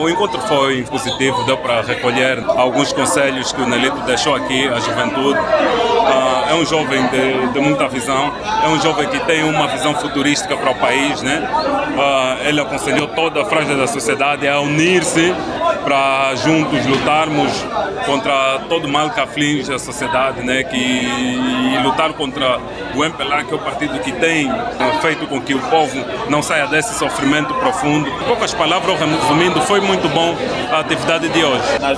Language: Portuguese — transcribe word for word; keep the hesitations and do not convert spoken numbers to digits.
O encontro foi positivo, deu para recolher alguns conselhos que o Nelito deixou aqui à juventude. Uh, é um jovem de, de muita visão, é um jovem que tem uma visão futurística para o país, né? Uh, ele aconselhou toda a franja da sociedade a unir-se para juntos lutarmos contra todo o mal que aflige a sociedade, né? Que, e lutar contra o M P L A, que é o partido que tem uh, feito com que o povo não saia desse sofrimento profundo. Em poucas palavras, resumindo, foi muito bom a atividade de hoje. Nós